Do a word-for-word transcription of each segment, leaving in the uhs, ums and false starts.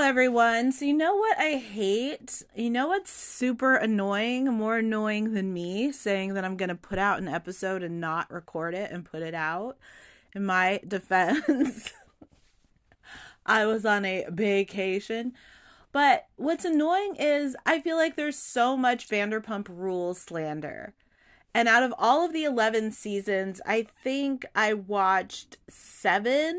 everyone. So you know what I hate? You know what's super annoying, more annoying than me saying that I'm going to put out an episode and not record it and put it out? In my defense, I was on a vacation. But what's annoying is I feel like there's so much Vanderpump Rules slander. And out of all of the eleven seasons, I think I watched seven.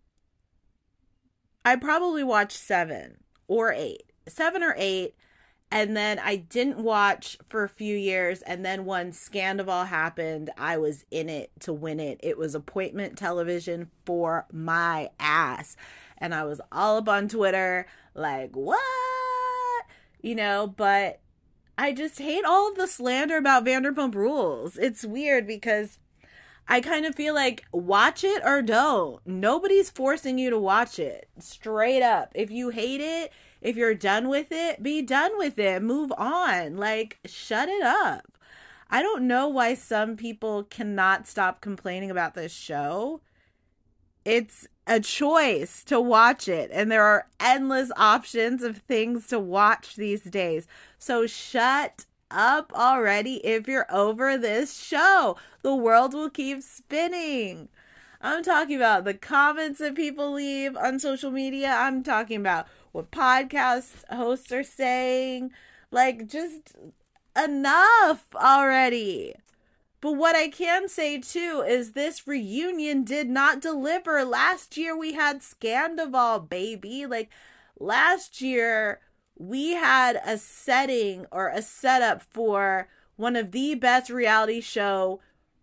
I probably watched seven or eight. Seven or eight. And then I didn't watch for a few years. And then when Scandoval happened, I was in it to win it. It was appointment television for my ass. And I was all up on Twitter like, what? You know, but I just hate all of the slander about Vanderpump Rules. It's weird because I kind of feel like watch it or don't. Nobody's forcing you to watch it. Straight up. If you hate it, if you're done with it, be done with it. Move on. Like, shut it up. I don't know why some people cannot stop complaining about this show. It's a choice to watch it, and there are endless options of things to watch these days. So shut up already if you're over this show. The world will keep spinning. I'm talking about the comments that people leave on social media. I'm talking about what podcast hosts are saying. Like, just enough already. But what I can say, too, is this reunion did not deliver. Last year, we had Scandoval, baby. Like, last year, we had a setting or a setup for one of the best reality show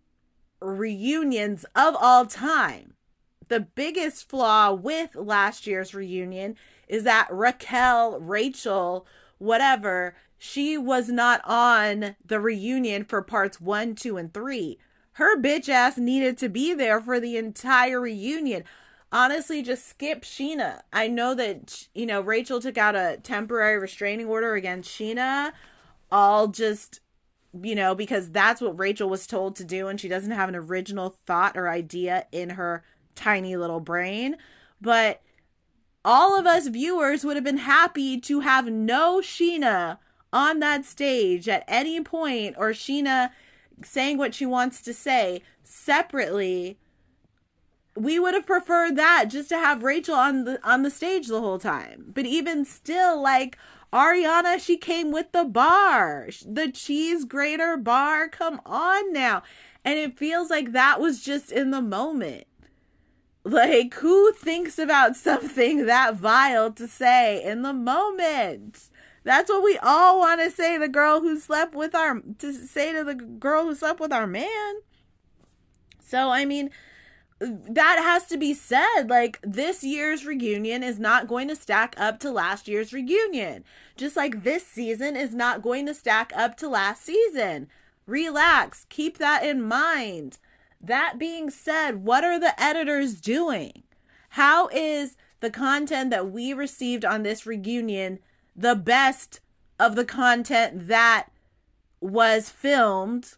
reunions of all time. The biggest flaw with last year's reunion is that Raquel, Rachel, whatever, she was not on the reunion for parts one, two, and three. Her bitch ass needed to be there for the entire reunion. Honestly, just skip Sheena. I know that, you know, Rachel took out a temporary restraining order against Sheena. All just, you know, because that's what Rachel was told to do, and she doesn't have an original thought or idea in her tiny little brain. But all of us viewers would have been happy to have no Sheena on that stage at any point, or Sheena saying what she wants to say separately. We would have preferred that, just to have Rachel on the on the stage the whole time. But even still, like, Ariana, she came with the bar, the cheese grater bar. Come on now. And it feels like that was just in the moment. Like, who thinks about something that vile to say in the moment? That's what we all want to say. The girl who slept with our, to say to the girl who slept with our man. So, I mean, that has to be said. Like, this year's reunion is not going to stack up to last year's reunion. Just like this season is not going to stack up to last season. Relax. Keep that in mind. That being said, what are the editors doing? How is the content that we received on this reunion the best of the content that was filmed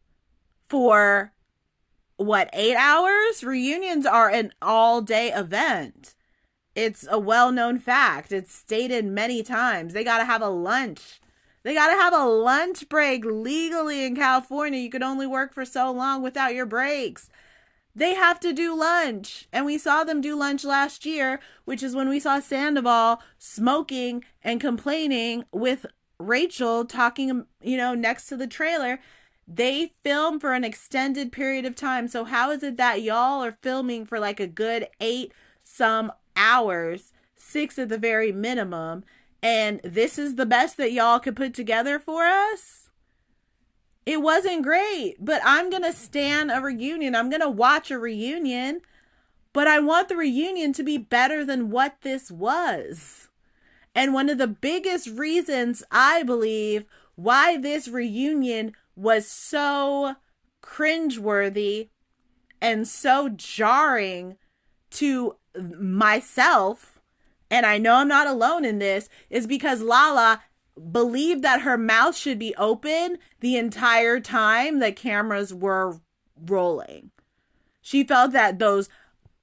for, what, eight hours? Reunions are an all-day event. It's a well-known fact. It's stated many times. They got to have a lunch. They got to have a lunch break. Legally in California, you could only work for so long without your breaks. They have to do lunch. And we saw them do lunch last year, which is when we saw Sandoval smoking and complaining with Rachel talking, you know, next to the trailer. They film for an extended period of time. So how is it that y'all are filming for like a good eight some hours, six at the very minimum, and this is the best that y'all could put together for us? It wasn't great, but I'm going to stand a reunion. I'm going to watch a reunion, but I want the reunion to be better than what this was. And one of the biggest reasons I believe why this reunion was so cringeworthy and so jarring to myself, and I know I'm not alone in this, is because Lala believed that her mouth should be open the entire time the cameras were rolling. She felt that those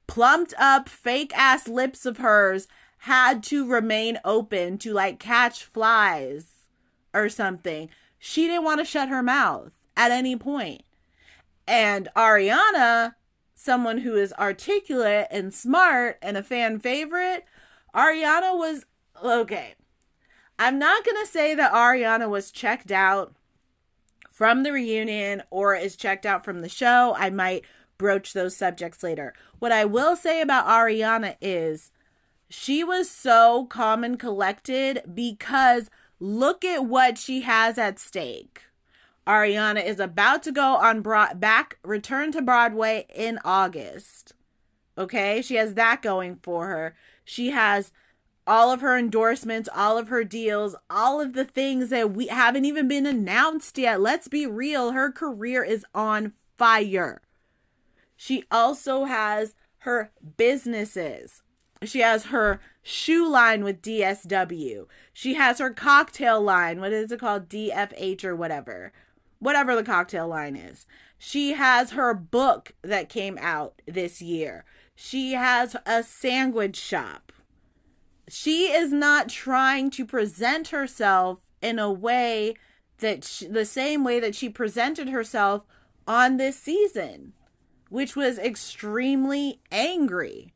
plumped up fake ass lips of hers had to remain open to like catch flies or something. She didn't want to shut her mouth at any point. And Ariana, someone who is articulate and smart and a fan favorite, Ariana was, okay, I'm not going to say that Ariana was checked out from the reunion or is checked out from the show. I might broach those subjects later. What I will say about Ariana is she was so calm and collected because look at what she has at stake. Ariana is about to go on broad, back, return to Broadway in August. Okay, she has that going for her. She has all of her endorsements, all of her deals, all of the things that we haven't even been announced yet. Let's be real. Her career is on fire. She also has her businesses. She has her shoe line with D S W. She has her cocktail line. What is it called? D F H or whatever. Whatever the cocktail line is. She has her book that came out this year. She has a sandwich shop. She is not trying to present herself in a way that she, the same way that she presented herself on this season, which was extremely angry.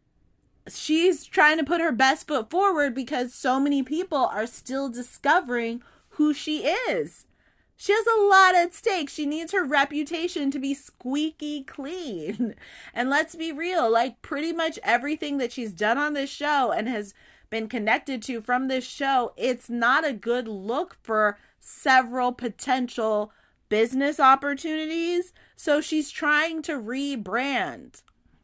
She's trying to put her best foot forward because so many people are still discovering who she is. She has a lot at stake. She needs her reputation to be squeaky clean. And let's be real, like pretty much everything that she's done on this show and has been connected to from this show, it's not a good look for several potential business opportunities. So she's trying to rebrand.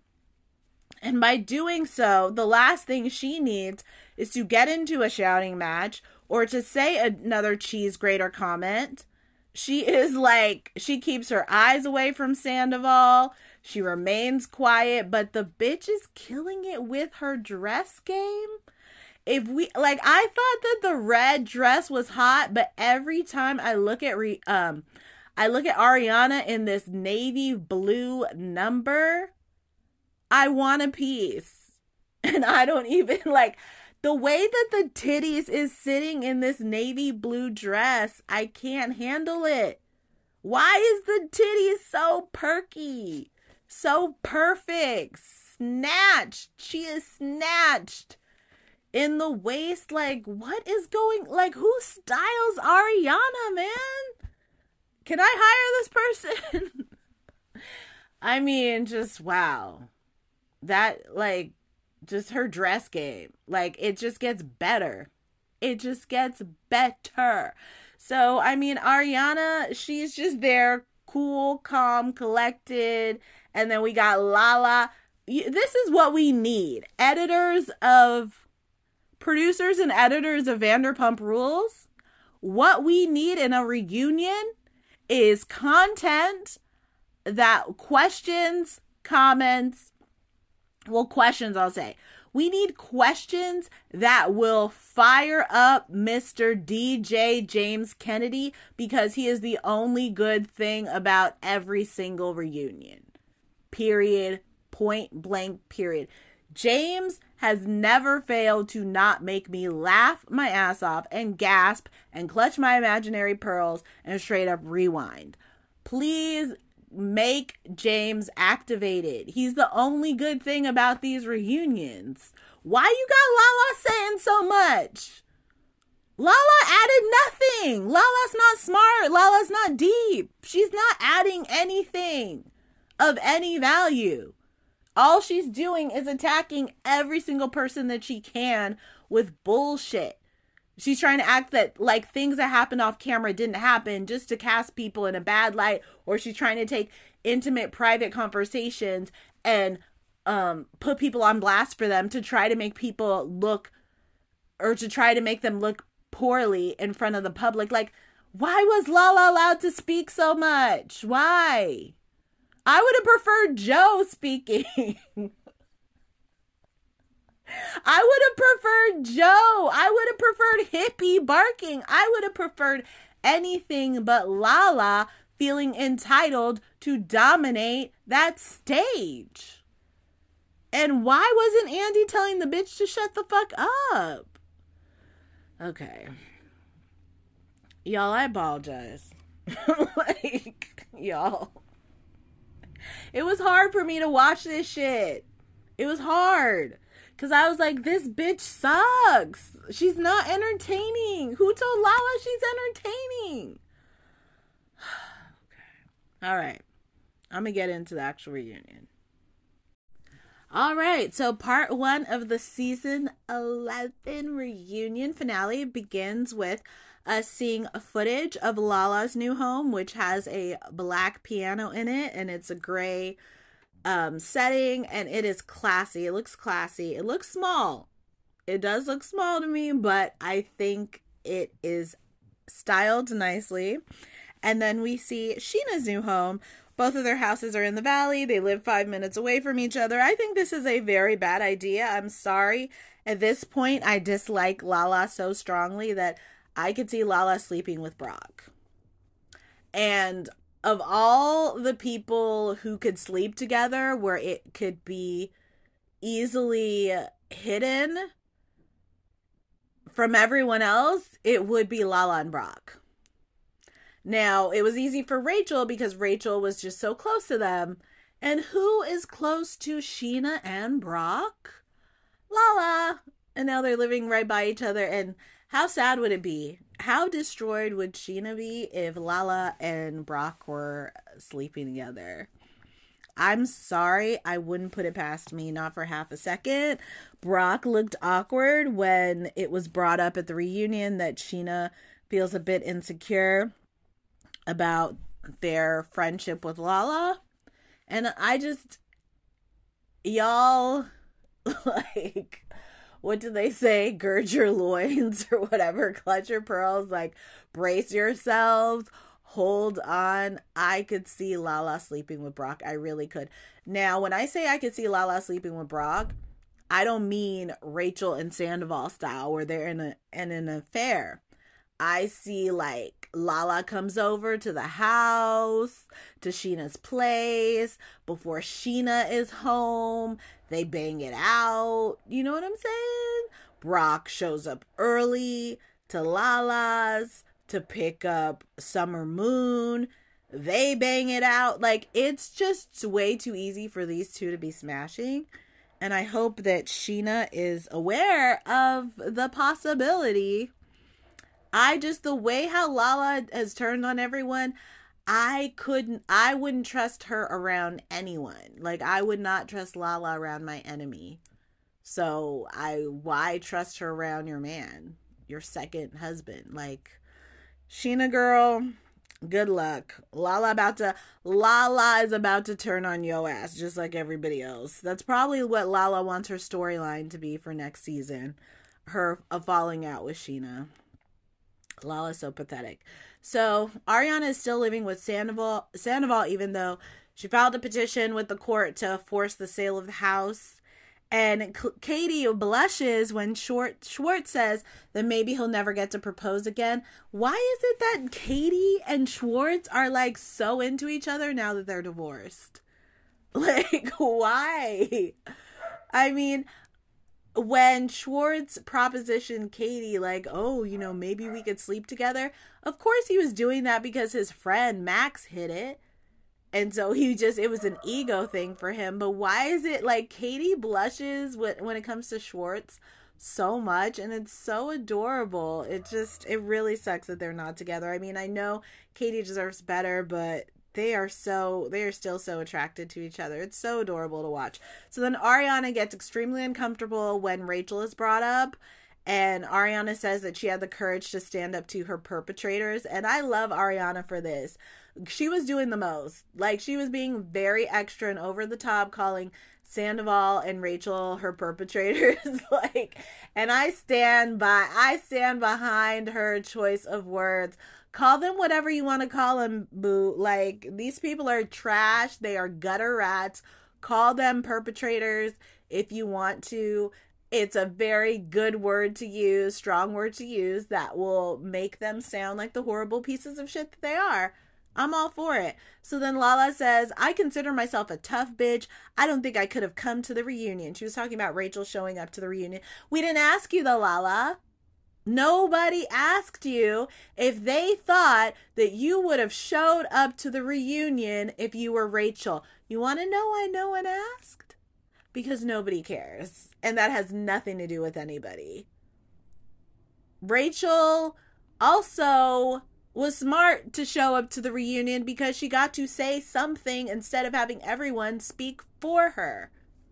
And by doing so, the last thing she needs is to get into a shouting match or to say another cheese grater comment. She is like, she keeps her eyes away from Sandoval. She remains quiet, but the bitch is killing it with her dress game. If we, like, I thought that the red dress was hot, but every time I look at, re, um, I look at Ariana in this navy blue number, I want a piece. And I don't even, like, the way that the titties is sitting in this navy blue dress, I can't handle it. Why is the titties so perky? So perfect. Snatched. She is snatched. In the waist, like, what is going, like, who styles Ariana, man? Can I hire this person? I mean, just, wow. That, like, just her dress game. Like, it just gets better. It just gets better. So, I mean, Ariana, she's just there, cool, calm, collected. And then we got Lala. This is what we need. Editors of, producers and editors of Vanderpump Rules. What we need in a reunion is content that questions, comments, well, questions, I'll say. We need questions that will fire up Mister D J James Kennedy because he is the only good thing about every single reunion. Period. Point blank, period. James has never failed to not make me laugh my ass off and gasp and clutch my imaginary pearls and straight up rewind. Please make James activated. He's the only good thing about these reunions. Why you got Lala saying so much? Lala added nothing. Lala's not smart. Lala's not deep. She's not adding anything of any value. All she's doing is attacking every single person that she can with bullshit. She's trying to act that like things that happened off camera didn't happen just to cast people in a bad light, or she's trying to take intimate private conversations and um, put people on blast for them to try to make people look, or to try to make them look poorly in front of the public. Like, why was Lala allowed to speak so much? Why? I would have preferred Joe speaking. I would have preferred Joe. I would have preferred Hippie barking. I would have preferred anything but Lala feeling entitled to dominate that stage. And why wasn't Andy telling the bitch to shut the fuck up? Okay. Y'all, I apologize. Like, y'all. It was hard for me to watch this shit. It was hard. Because I was like, this bitch sucks. She's not entertaining. Who told Lala she's entertaining? Okay. All right. I'm going to get into the actual reunion. All right, so part one of the season eleven reunion finale begins with us seeing footage of Lala's new home, which has a black piano in it, and it's a gray um, setting, and it is classy. It looks classy. It looks small. It does look small to me, but I think it is styled nicely. And then we see Scheana's new home. Both of their houses are in the valley. They live five minutes away from each other. I think this is a very bad idea. I'm sorry. At this point, I dislike Lala so strongly that I could see Lala sleeping with Brock. And of all the people who could sleep together where it could be easily hidden from everyone else, it would be Lala and Brock. Now, it was easy for Rachel because Rachel was just so close to them. And who is close to Scheana and Brock? Lala. And now they're living right by each other. And how sad would it be? How destroyed would Scheana be if Lala and Brock were sleeping together? I'm sorry. I wouldn't put it past me, not for half a second. Brock looked awkward when it was brought up at the reunion that Scheana feels a bit insecure about their friendship with Lala. And I just, y'all, like, what do they say? Gird your loins or whatever. Clutch your pearls. Like, brace yourselves. Hold on. I could see Lala sleeping with Brock. I really could. Now, when I say I could see Lala sleeping with Brock, I don't mean Rachel and Sandoval style where they're in, a, in an affair. I see, like, Lala comes over to the house, to Scheana's place, before Scheana is home, they bang it out, you know what I'm saying? Brock shows up early to Lala's to pick up Summer Moon, they bang it out, like, it's just way too easy for these two to be smashing, and I hope that Scheana is aware of the possibility. I just, the way how Lala has turned on everyone, I couldn't, I wouldn't trust her around anyone. Like, I would not trust Lala around my enemy. So, I, why trust her around your man? Your second husband? Like, Scheana girl, good luck. Lala about to, Lala is about to turn on yo ass, just like everybody else. That's probably what Lala wants her storyline to be for next season. Her uh, falling out with Scheana. Lala's so pathetic. So Ariana is still living with Sandoval, Sandoval, even though she filed a petition with the court to force the sale of the house. And Katie blushes when Schwartz, Schwartz says that maybe he'll never get to propose again. Why is it that Katie and Schwartz are like so into each other now that they're divorced? Like, why? I mean, when Schwartz propositioned Katie, like, oh, you know, maybe we could sleep together. Of course he was doing that because his friend Max hit it. And so he just, it was an ego thing for him. But why is it like Katie blushes when, when it comes to Schwartz so much? And it's so adorable. It just, it really sucks that they're not together. I mean, I know Katie deserves better, but they are so, they are still so attracted to each other. It's so adorable to watch. So then Ariana gets extremely uncomfortable when Rachel is brought up. And Ariana says that she had the courage to stand up to her perpetrators. And I love Ariana for this. She was doing the most. Like, she was being very extra and over the top, calling Sandoval and Rachel her perpetrators. Like, and I stand by, I stand behind her choice of words. Call them whatever you want to call them, boo. Like, these people are trash. They are gutter rats. Call them perpetrators if you want to. It's a very good word to use, strong word to use that will make them sound like the horrible pieces of shit that they are. I'm all for it. So then Lala says, I consider myself a tough bitch. I don't think I could have come to the reunion. She was talking about Rachel showing up to the reunion. We didn't ask you though, Lala. Nobody asked you if they thought that you would have showed up to the reunion if you were Rachel. You want to know why no one asked? Because nobody cares. And that has nothing to do with anybody. Rachel also was smart to show up to the reunion because she got to say something instead of having everyone speak for her.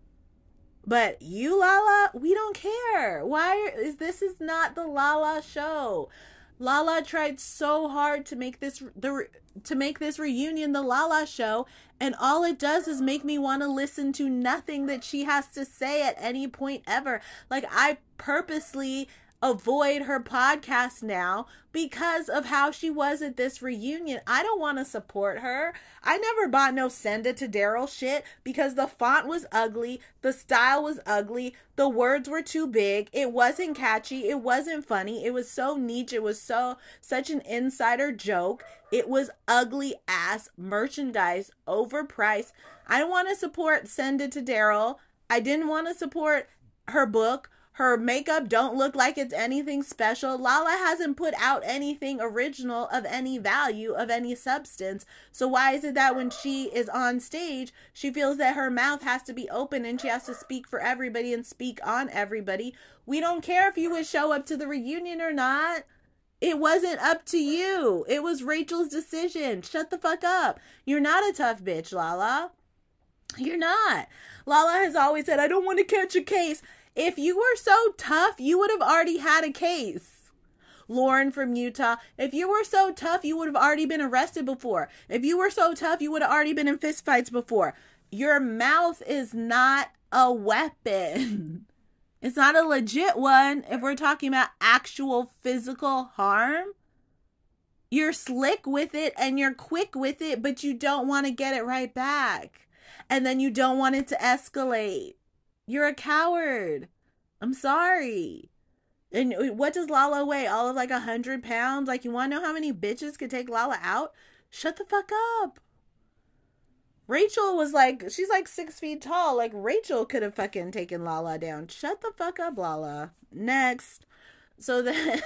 But you, Lala, we don't care. Why is this is not the Lala show? Lala tried so hard to make this the to make this reunion the Lala show, and all it does is make me want to listen to nothing that she has to say at any point ever. Like, I purposely avoid her podcast now because of how she was at this reunion. I don't want to support her. I never bought no Send It to Daryl shit because the font was ugly, the style was ugly, the words were too big, it wasn't catchy, it wasn't funny, it was so niche, it was so such an insider joke. It was ugly ass merchandise, overpriced. I don't want to support Send It to Daryl. I didn't want to support her book. Her makeup don't look like it's anything special. Lala hasn't put out anything original of any value, of any substance. So why is it that when she is on stage, she feels that her mouth has to be open and she has to speak for everybody and speak on everybody? We don't care if you would show up to the reunion or not. It wasn't up to you. It was Rachel's decision. Shut the fuck up. You're not a tough bitch, Lala. You're not. Lala has always said, I don't want to catch a case. If you were so tough, you would have already had a case. Lauren from Utah, if you were so tough, you would have already been arrested before. If you were so tough, you would have already been in fistfights before. Your mouth is not a weapon. It's not a legit one if we're talking about actual physical harm. You're slick with it and you're quick with it, but you don't want to get it right back. And then you don't want it to escalate. You're a coward. I'm sorry. And what does Lala weigh? All of like a hundred pounds? Like, you want to know how many bitches could take Lala out? Shut the fuck up. Rachel was like, she's like six feet tall. Like, Rachel could have fucking taken Lala down. Shut the fuck up, Lala. Next. So then,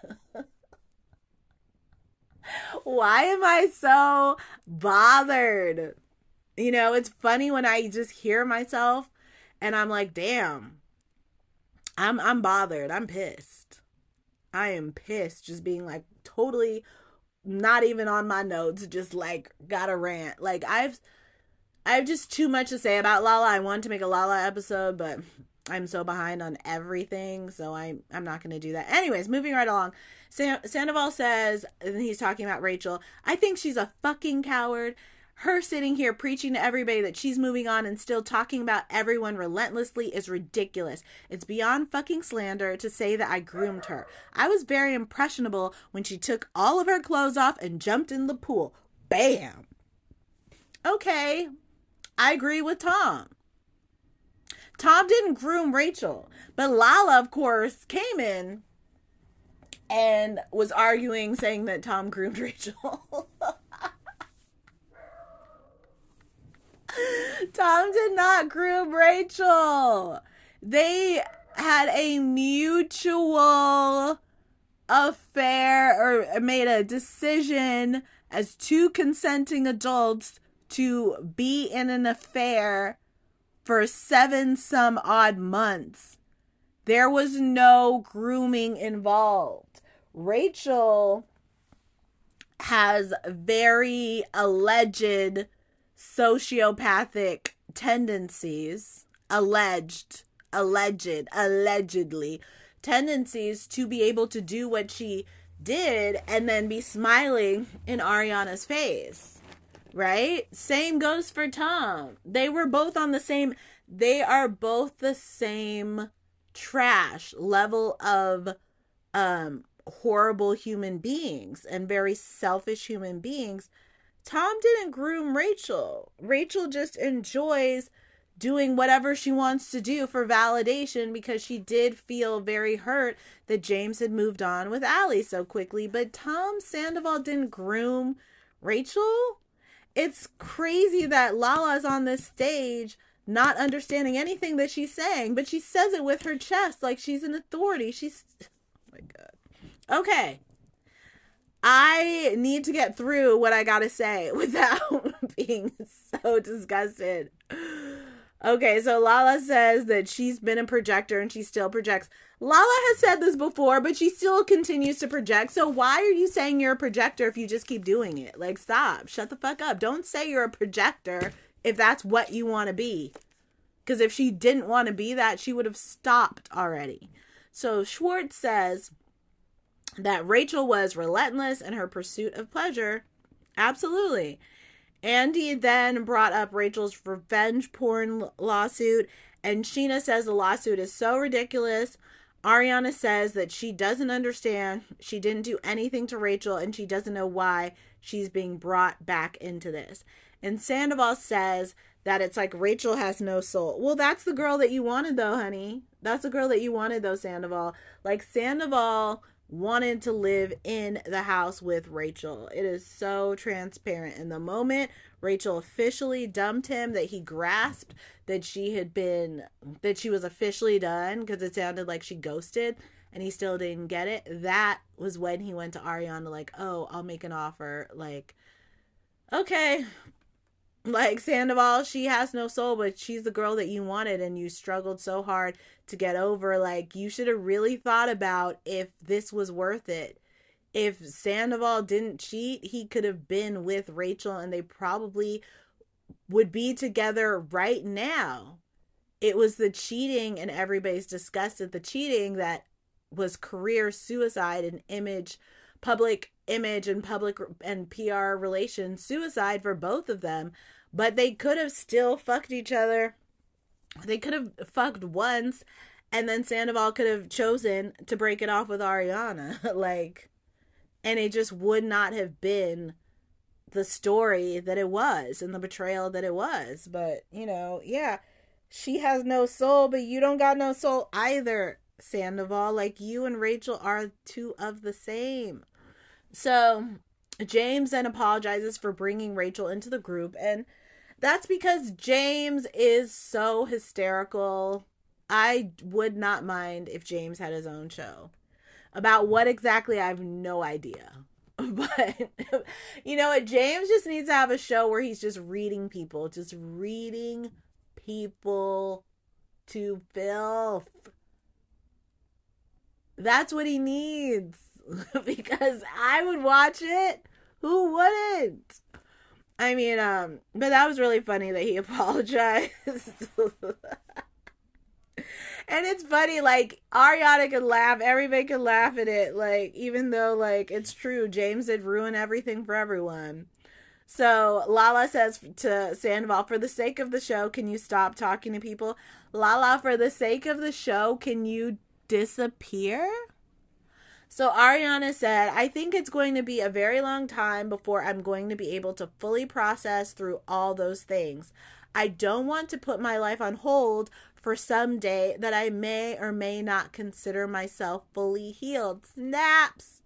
why am I so bothered? You know, it's funny when I just hear myself. And I'm like, damn, I'm I'm bothered. I'm pissed. I am pissed just being like totally not even on my notes, just like got a rant. Like I've I have just too much to say about Lala. I wanted to make a Lala episode, but I'm so behind on everything, so I, I'm not going to do that. Anyways, moving right along. Sam, Sandoval says, and he's talking about Rachel, I think she's a fucking coward. Her sitting here preaching to everybody that she's moving on and still talking about everyone relentlessly is ridiculous. It's beyond fucking slander to say that I groomed her. I was very impressionable when she took all of her clothes off and jumped in the pool. Bam! Okay, I agree with Tom. Tom didn't groom Rachel, but Lala, of course, came in and was arguing, saying that Tom groomed Rachel. Tom did not groom Rachel. They had a mutual affair or made a decision as two consenting adults to be in an affair for seven some odd months. There was no grooming involved. Rachel has very alleged sociopathic tendencies, alleged, alleged, allegedly, tendencies to be able to do what she did and then be smiling in Ariana's face, right? Same goes for Tom. They were both on the same, they are both the same trash level of um, horrible human beings and very selfish human beings. Tom didn't groom Rachel. Rachel just enjoys doing whatever she wants to do for validation because she did feel very hurt that James had moved on with Allie so quickly. But Tom Sandoval didn't groom Rachel? It's crazy that Lala's on this stage not understanding anything that she's saying, but she says it with her chest like she's an authority. She's, oh my God. Okay. I need to get through what I gotta say without being so disgusted. Okay, so Lala says that she's been a projector and she still projects. Lala has said this before, but she still continues to project. So why are you saying you're a projector if you just keep doing it? Like, stop. Shut the fuck up. Don't say you're a projector if that's what you want to be. Because if she didn't want to be that, she would have stopped already. So Schwartz says that Rachel was relentless in her pursuit of pleasure. Absolutely. Andy then brought up Rachel's revenge porn lawsuit, and Sheena says the lawsuit is so ridiculous. Ariana says that she doesn't understand. She didn't do anything to Rachel, and she doesn't know why she's being brought back into this. And Sandoval says that it's like Rachel has no soul. Well, that's the girl that you wanted, though, honey. That's the girl that you wanted, though, Sandoval. Like, Sandoval wanted to live in the house with Rachel. It is so transparent. In the moment Rachel officially dumped him, that he grasped that she had been, that she was officially done, because it sounded like she ghosted and he still didn't get it. That was when he went to Ariana like, oh, I'll make an offer. Like, okay. Like, Sandoval, she has no soul, but she's the girl that you wanted and you struggled so hard to get over. Like, you should have really thought about if this was worth it. If Sandoval didn't cheat, he could have been with Rachel and they probably would be together right now. It was the cheating, and everybody's disgusted the cheating, that was career suicide and image, public image and public and P R relations suicide for both of them. But they could have still fucked each other. They could have fucked once, and then Sandoval could have chosen to break it off with Ariana. Like, and it just would not have been the story that it was and the betrayal that it was. But, you know, yeah, she has no soul, but you don't got no soul either, Sandoval. Like, you and Rachel are two of the same. So James then apologizes for bringing Rachel into the group, and that's because James is so hysterical. I would not mind if James had his own show. About what exactly, I have no idea. But, you know what? James just needs to have a show where he's just reading people. Just reading people to filth. That's what he needs. Because I would watch it. Who wouldn't? I mean, um, but that was really funny that he apologized. And it's funny, like, Ariana could laugh, everybody could laugh at it, like, even though, like, it's true, James did ruin everything for everyone. So Lala says to Sandoval, for the sake of the show, can you stop talking to people? Lala, for the sake of the show, can you disappear? So Ariana said, I think it's going to be a very long time before I'm going to be able to fully process through all those things. I don't want to put my life on hold for some day that I may or may not consider myself fully healed. Snaps.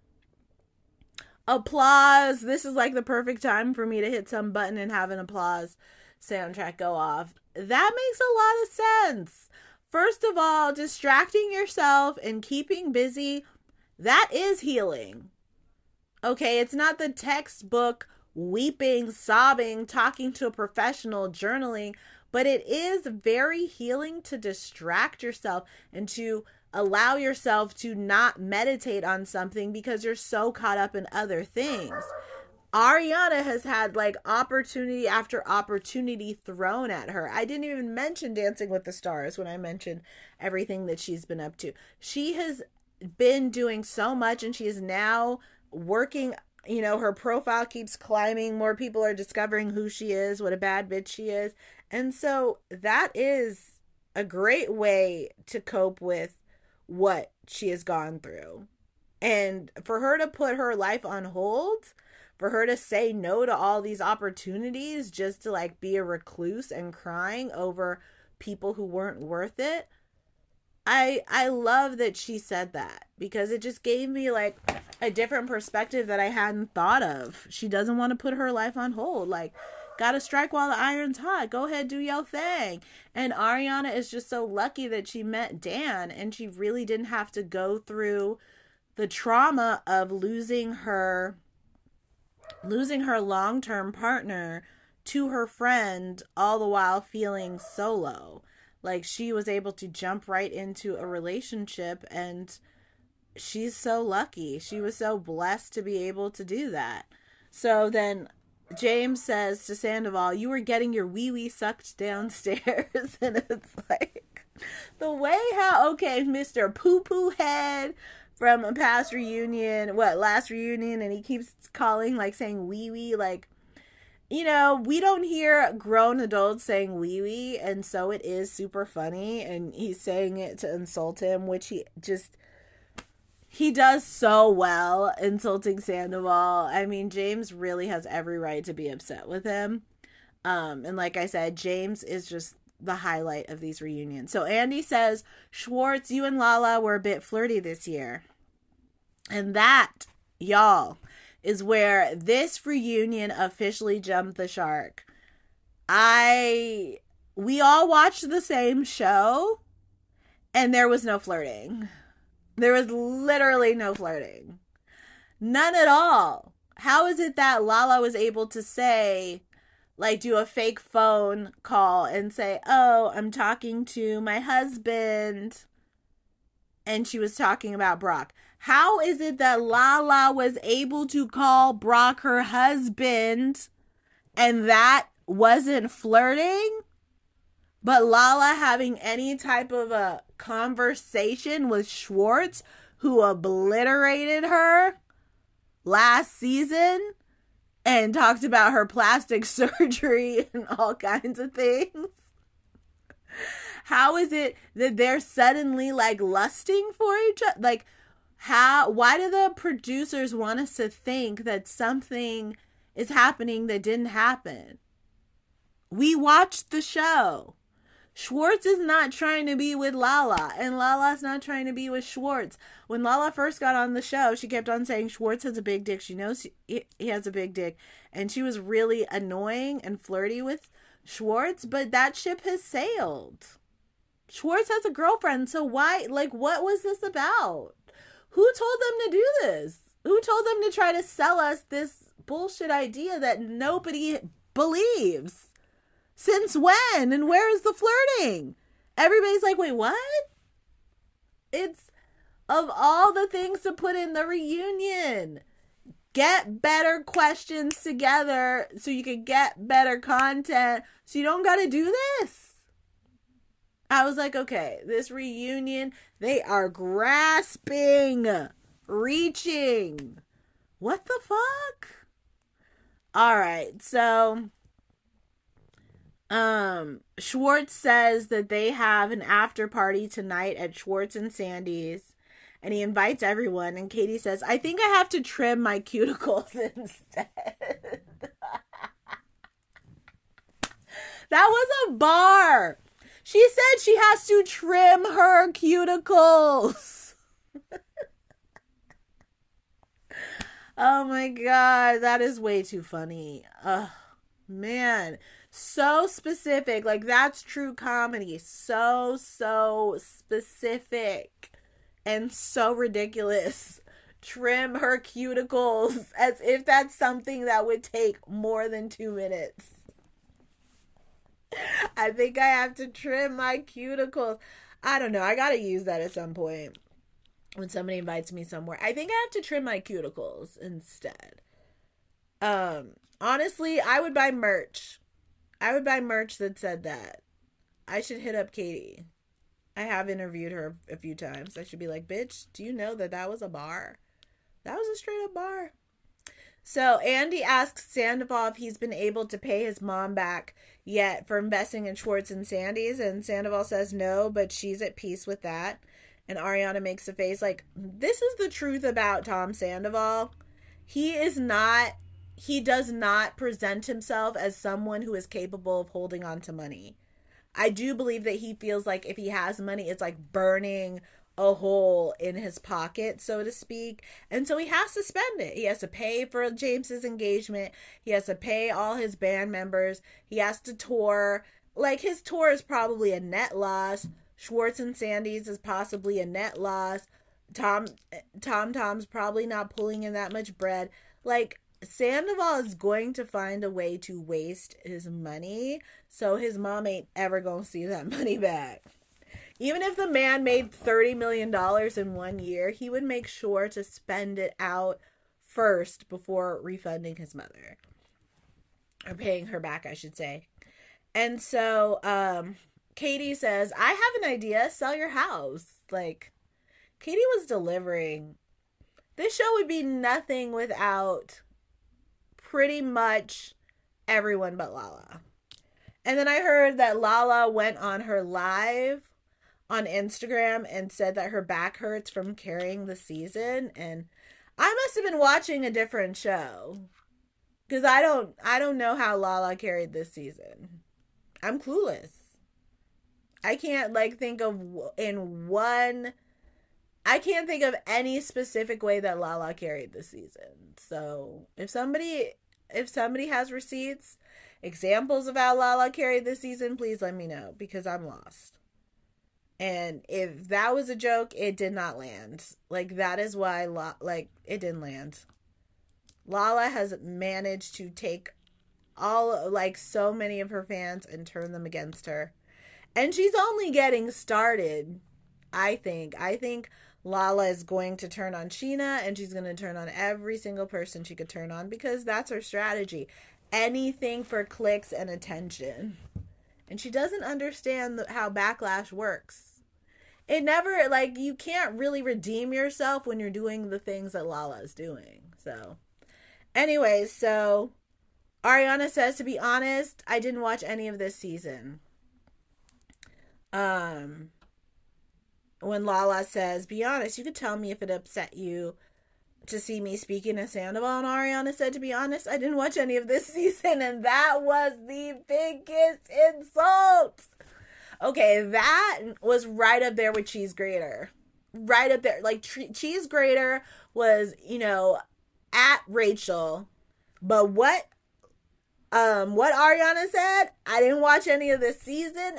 Applause. This is like the perfect time for me to hit some button and have an applause soundtrack go off. That makes a lot of sense. First of all, distracting yourself and keeping busy, that is healing. Okay, it's not the textbook weeping, sobbing, talking to a professional, journaling, but it is very healing to distract yourself and to allow yourself to not meditate on something because you're so caught up in other things. Ariana has had like opportunity after opportunity thrown at her. I didn't even mention Dancing with the Stars when I mentioned everything that she's been up to. She has been doing so much, and she is now working, you know, her profile keeps climbing. More people are discovering who she is, what a bad bitch she is. And so that is a great way to cope with what she has gone through. And for her to put her life on hold, for her to say no to all these opportunities just to like be a recluse and crying over people who weren't worth it. I I love that she said that, because it just gave me like a different perspective that I hadn't thought of. She doesn't want to put her life on hold. Like, gotta strike while the iron's hot. Go ahead, do your thing. And Ariana is just so lucky that she met Dan, and she really didn't have to go through the trauma of losing her losing her long-term partner to her friend, all the while feeling solo. Like, she was able to jump right into a relationship, and she's so lucky. She was so blessed to be able to do that. So then James says to Sandoval, you were getting your wee-wee sucked downstairs. And it's like, the way how, okay, Mister Poo-Poo Head from a past reunion, what, last reunion, and he keeps calling, like, saying wee-wee, like, you know, we don't hear grown adults saying wee-wee, and so it is super funny, and he's saying it to insult him, which he just, he does so well insulting Sandoval. I mean, James really has every right to be upset with him. Um, and like I said, James is just the highlight of these reunions. So Andy says, Schwartz, you and Lala were a bit flirty this year. And that, y'all, is where this reunion officially jumped the shark. I, we all watched the same show, and there was no flirting. There was literally no flirting. None at all. How is it that Lala was able to say, like, do a fake phone call and say, oh, I'm talking to my husband, and she was talking about Brock? How is it that Lala was able to call Brock her husband, and that wasn't flirting? But Lala having any type of a conversation with Schwartz, who obliterated her last season and talked about her plastic surgery and all kinds of things. How is it that they're suddenly, like, lusting for each other? Like, how, why do the producers want us to think that something is happening that didn't happen? We watched the show. Schwartz is not trying to be with Lala, and Lala's not trying to be with Schwartz. When Lala first got on the show, she kept on saying Schwartz has a big dick. She knows he, he has a big dick. And she was really annoying and flirty with Schwartz, but that ship has sailed. Schwartz has a girlfriend, so why, like, what was this about? Who told them to do this? Who told them to try to sell us this bullshit idea that nobody believes? Since when? And where is the flirting? Everybody's like, wait, what? It's, of all the things to put in the reunion, get better questions together so you can get better content so you don't got to do this. I was like, okay, this reunion, they are grasping, reaching. What the fuck? All right, so um, Schwartz says that they have an after party tonight at Schwartz and Sandy's, and he invites everyone, and Katie says, I think I have to trim my cuticles instead. That was a bar. She said she has to trim her cuticles. Oh my God, that is way too funny. Ugh, man. So specific. Like, that's true comedy. So, so specific. And so ridiculous. Trim her cuticles as if that's something that would take more than two minutes. I think I have to trim my cuticles. I don't know. I gotta use that at some point when somebody invites me somewhere. I think I have to trim my cuticles instead. Um, honestly, I would buy merch. I would buy merch that said that. I should hit up Katie. I have interviewed her a few times. I should be like, bitch, do you know that that was a bar? That was a straight up bar. So Andy asks Sandoval if he's been able to pay his mom back yet for investing in Schwartz and Sandy's, and Sandoval says no, but she's at peace with that. And Ariana makes a face like, this is the truth about Tom Sandoval. He is not, he does not present himself as someone who is capable of holding on to money. I do believe that he feels like if he has money, it's like burning a hole in his pocket, so to speak. And so he has to spend it. He has to pay for James's engagement. He has to pay all his band members. He has to tour. Like, his tour is probably a net loss. Schwartz and Sandy's is possibly a net loss. Tom Tom Tom's probably not pulling in that much bread. Like, Sandoval is going to find a way to waste his money, so his mom ain't ever gonna see that money back. Even if the man made thirty million dollars in one year, he would make sure to spend it out first before refunding his mother. Or paying her back, I should say. And so, um, Katie says, I have an idea, sell your house. Like, Katie was delivering. This show would be nothing without pretty much everyone but Lala. And then I heard that Lala went on her live on Instagram and said that her back hurts from carrying the season, and I must have been watching a different show, because I don't I don't know how Lala carried this season. I'm clueless. I can't like think of in one I can't think of any specific way that Lala carried this season. So if somebody if somebody has receipts, examples of how Lala carried this season, please let me know, because I'm lost. And if that was a joke, it did not land. Like, that is why, La- like, it didn't land. Lala has managed to take all, like, so many of her fans and turn them against her. And she's only getting started, I think. I think Lala is going to turn on Sheena, and she's going to turn on every single person she could turn on, because that's her strategy. Anything for clicks and attention. And she doesn't understand the, how backlash works. It never, like, you can't really redeem yourself when you're doing the things that Lala's doing. So, anyways, so Ariana says, to be honest, I didn't watch any of this season. Um, when Lala says, be honest, you could tell me if it upset you to see me speaking to Sandoval, and Ariana said, to be honest, I didn't watch any of this season, and that was the biggest insult. Okay, that was right up there with Cheese Grater. Right up there. Like, tre- Cheese Grater was, you know, at Rachel, but what, um, what Ariana said, I didn't watch any of this season.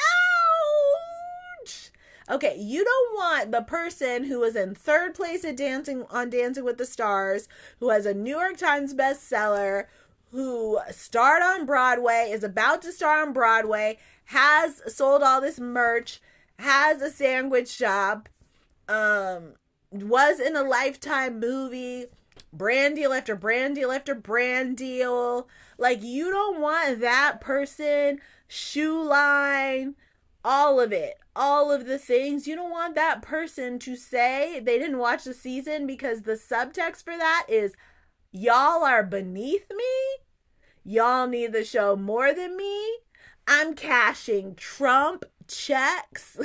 Ouch! Okay, you don't want the person who was in third place at Dancing on Dancing with the Stars, who has a New York Times bestseller, who starred on Broadway, is about to star on Broadway, has sold all this merch, has a sandwich shop, um, was in a Lifetime movie, brand deal after brand deal after brand deal. Like, you don't want that person, shoe line, all of it, all of the things. You don't want that person to say they didn't watch the season, because the subtext for that is, y'all are beneath me. Y'all need the show more than me. I'm cashing Trump checks.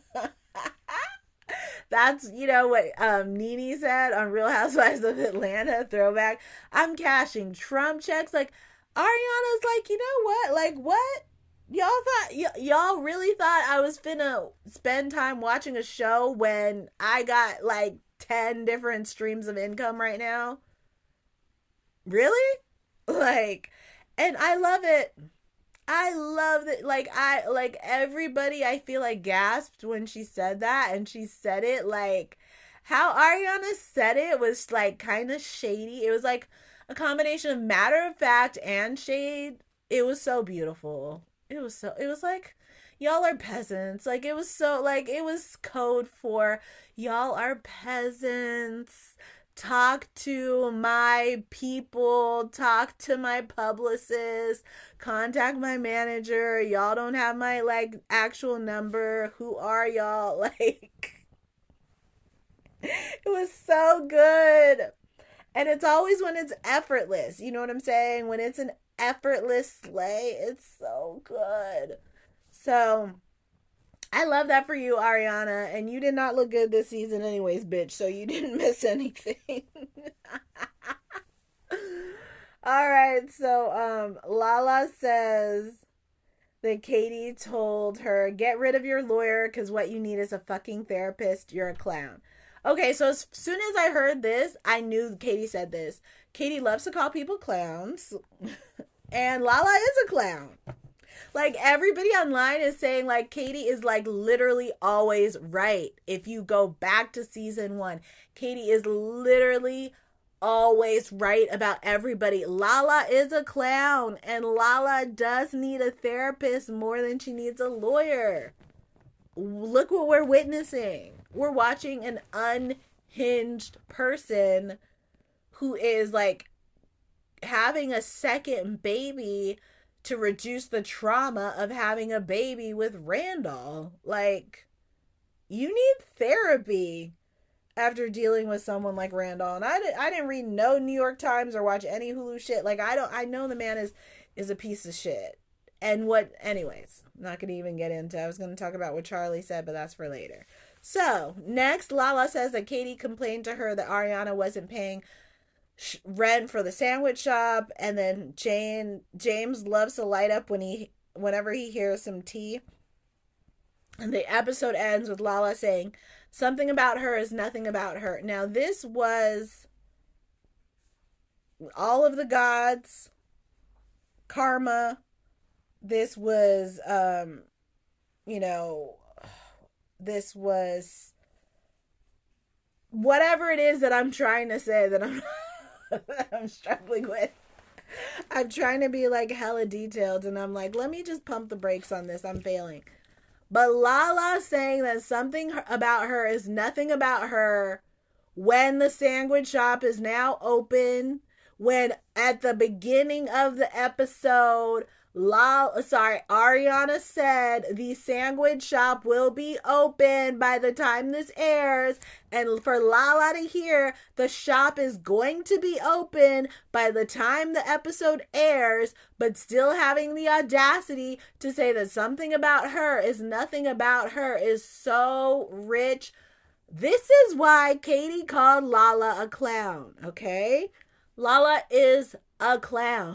That's, you know, what um, Nene said on Real Housewives of Atlanta, throwback. I'm cashing Trump checks. Like, Ariana's like, you know what? Like, what? Y'all thought, y- y'all really thought I was finna spend time watching a show when I got like ten different streams of income right now? Really? Like, and I love it. I love that. Like, I, like, everybody, I feel like, gasped when she said that, and she said it, like, how Ariana said it was, like, kind of shady. It was, like, a combination of matter of fact and shade. It was so beautiful. It was so, it was, like, y'all are peasants. Like, it was so, like, it was code for, y'all are peasants. Talk to my people, talk to my publicist, contact my manager. Y'all don't have my, like, actual number. Who are y'all? Like, it was so good. And it's always when it's effortless. You know what I'm saying? When it's an effortless slay, it's so good. So, I love that for you, Ariana, and you did not look good this season anyways, bitch, so you didn't miss anything. All right, so um, Lala says, that Katie told her, get rid of your lawyer because what you need is a fucking therapist. You're a clown. Okay, so as soon as I heard this, I knew Katie said this. Katie loves to call people clowns. And Lala is a clown. Like, everybody online is saying, like, Katie is, like, literally always right. If you go back to season one, Katie is literally always right about everybody. Lala is a clown, and Lala does need a therapist more than she needs a lawyer. Look what we're witnessing. We're watching an unhinged person who is, like, having a second baby to reduce the trauma of having a baby with Randall. Like, you need therapy after dealing with someone like Randall. And I, did, I didn't read no New York Times or watch any Hulu shit. Like, I don't, I know the man is, is a piece of shit. And what, anyways, I'm not going to even get into, I was going to talk about what Charlie said, but that's for later. So, next, Lala says that Katie complained to her that Ariana wasn't paying rent for the sandwich shop, and then Jane James loves to light up when he whenever he hears some tea. And the episode ends with Lala saying something about her is nothing about her. Now, this was all of the gods, karma. This was um you know this was whatever it is that I'm trying to say that I'm I'm struggling with. I'm trying to be like hella detailed, and I'm like, let me just pump the brakes on this. I'm failing. But Lala saying that something about her is nothing about her when the sandwich shop is now open, when at the beginning of the episode, Lala, sorry, Ariana said the sandwich shop will be open by the time this airs, and for Lala to hear the shop is going to be open by the time the episode airs, but still having the audacity to say that something about her is nothing about her is so rich. This is why Katie called Lala a clown, okay? Lala is a clown.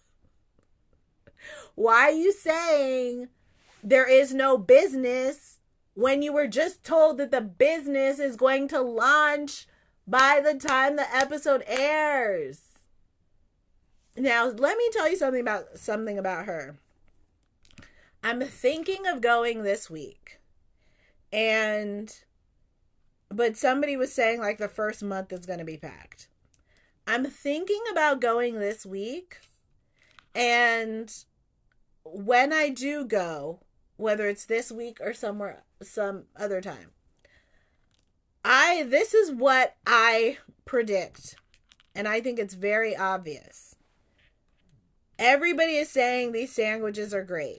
Why are you saying there is no business when you were just told that the business is going to launch by the time the episode airs? Now, let me tell you something about something about her. I'm thinking of going this week. And but somebody was saying like the first month is going to be packed. I'm thinking about going this week, and when I do go, whether it's this week or somewhere, some other time, I, this is what I predict. And I think it's very obvious. Everybody is saying these sandwiches are great.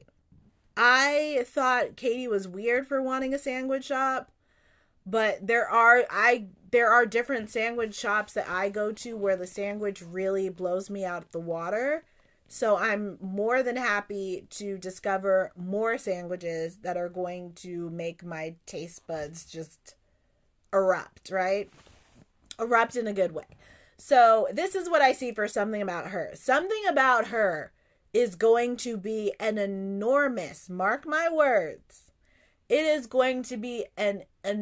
I thought Katie was weird for wanting a sandwich shop, but there are, I, there are different sandwich shops that I go to where the sandwich really blows me out of the water. So I'm more than happy to discover more sandwiches that are going to make my taste buds just erupt, right? Erupt in a good way. So this is what I see for something about her. Something about her is going to be an enormous, mark my words, it is going to be an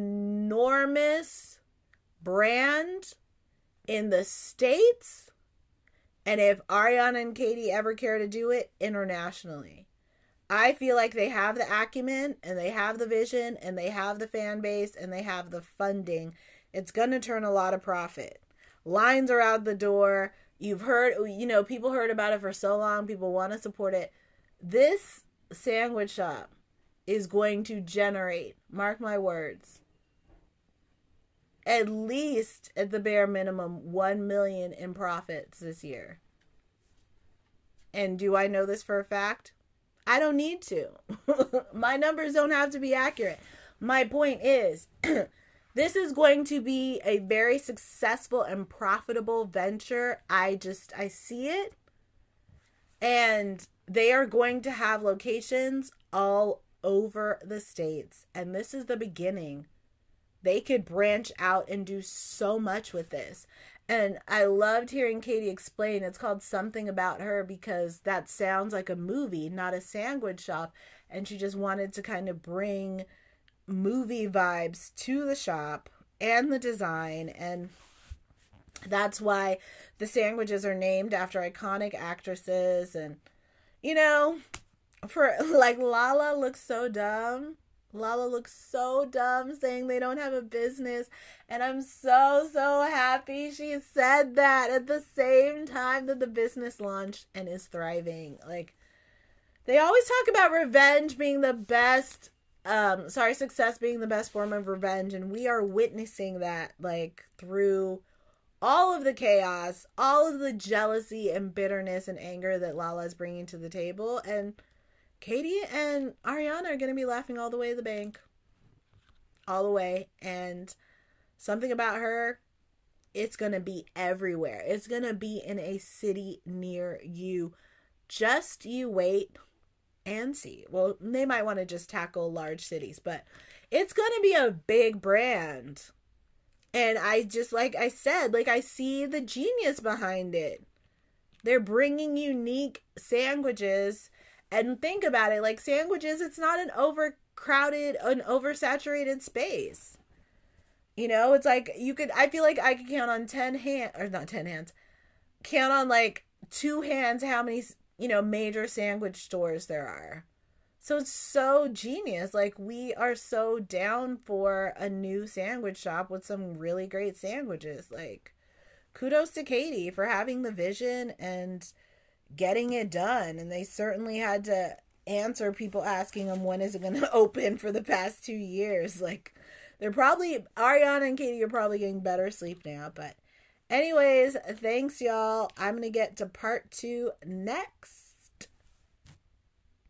enormous brand in the States. And if Ariana and Katie ever care to do it, internationally. I feel like they have the acumen, and they have the vision, and they have the fan base, and they have the funding. It's going to turn a lot of profit. Lines are out the door. You've heard, you know, people heard about it for so long. People want to support it. This sandwich shop is going to generate, mark my words, at least at the bare minimum one million in profits this year. And do I know this for a fact? I don't need to. My numbers don't have to be accurate. My point is, this is going to be a very successful and profitable venture. I just, I see it. And they are going to have locations all over the States. And this is the beginning. They could branch out and do so much with this. And I loved hearing Katie explain it's called Something About Her because that sounds like a movie, not a sandwich shop. And she just wanted to kind of bring movie vibes to the shop and the design. And that's why the sandwiches are named after iconic actresses. And, you know, for like Lala looks so dumb. Lala looks so dumb saying they don't have a business. And I'm so, so happy she said that at the same time that the business launched and is thriving. Like, they always talk about revenge being the best, um, sorry, success being the best form of revenge. And we are witnessing that, like, through all of the chaos, all of the jealousy and bitterness and anger that Lala is bringing to the table. And Katie and Ariana are going to be laughing all the way to the bank. All the way. And Something About Her, it's going to be everywhere. It's going to be in a city near you. Just you wait and see. Well, they might want to just tackle large cities, but it's going to be a big brand. And I just, like I said, like I see the genius behind it. They're bringing unique sandwiches. And think about it, like sandwiches, it's not an overcrowded, an oversaturated space. You know, it's like you could, I feel like I could count on ten hands, or not ten hands, count on like two hands how many, you know, major sandwich stores there are. So it's so genius. Like, we are so down for a new sandwich shop with some really great sandwiches. Like, kudos to Katie for having the vision and getting it done. And they certainly had to answer people asking them when is it going to open for the past two years. Like, they're probably, Ariana and Katie are probably getting better sleep now. But anyways, thanks y'all. I'm going to get to part two next.